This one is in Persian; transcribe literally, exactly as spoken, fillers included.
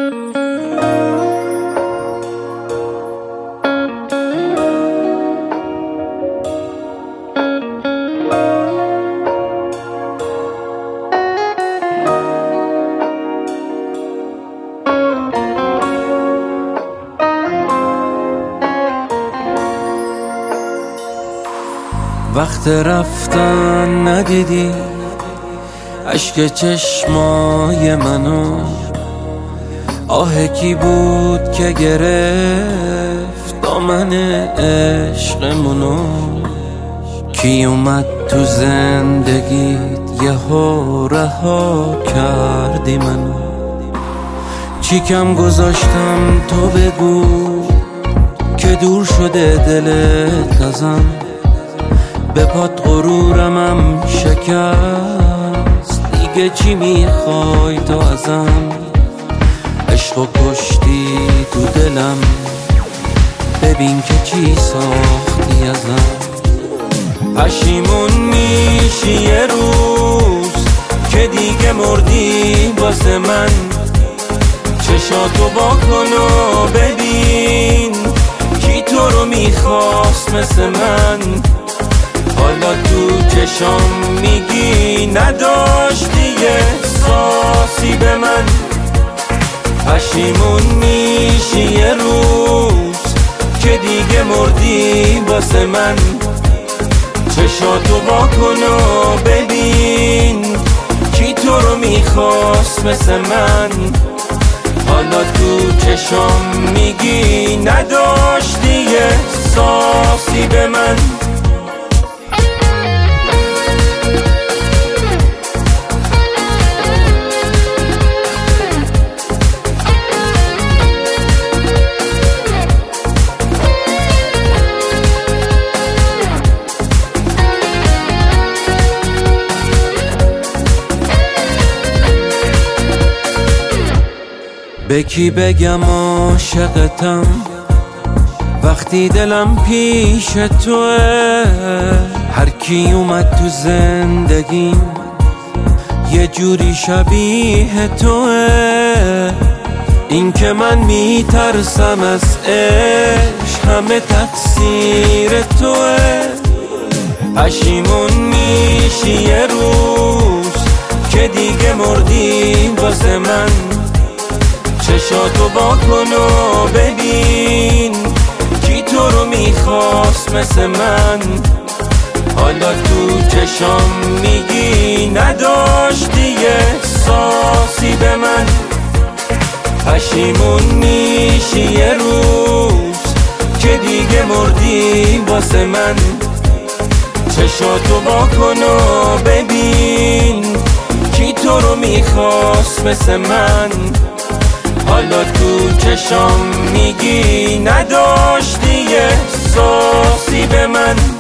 وقت رفتن ندیدی اشک چشمای منو، آه کی بود که گرفت دامن عشقمونو، کی اومد تو زندگیت یهو رها کردی منو، چی کم گذاشتم تو بگو که دور شده دلت ازم، به پات غرورمم شکست، دیگه چی میخوای تو ازم، عشقو کشتی تو دلم، ببین که چی ساختی ازم، پشیمون میشی یه روز که دیگه مردی واسه من، چشاتو با کن و ببین کی تو رو میخواست مثل من، حالا تو چشام میگی نداشتی احساسی به من، پشیمون میشی یه روز که دیگه مردی واسه من، چشاتو با کن و ببین کی تو رو میخواست مثل من، حالا تو چشام میگی نداشتی احساسی به من. به کی بگم عاشقتم وقتی دلم پیش توه، هر کی اومد تو زندگیم یه جوری شبیه توه، این که من میترسم از عشق همه تقصیر توه، پشیمون میشی یه روز که دیگه مردی واسه من، چشاتو با کن و ببین کی تو رو میخواست مثل من، حالا تو چشام میگی نداشتی احساسی به من، پشیمون میشی یه روز که دیگه مردی واسه من، چشاتو با کن و ببین کی تو رو میخواست مثل من، حالا تو چشام میگی نداشتی احساسی به من.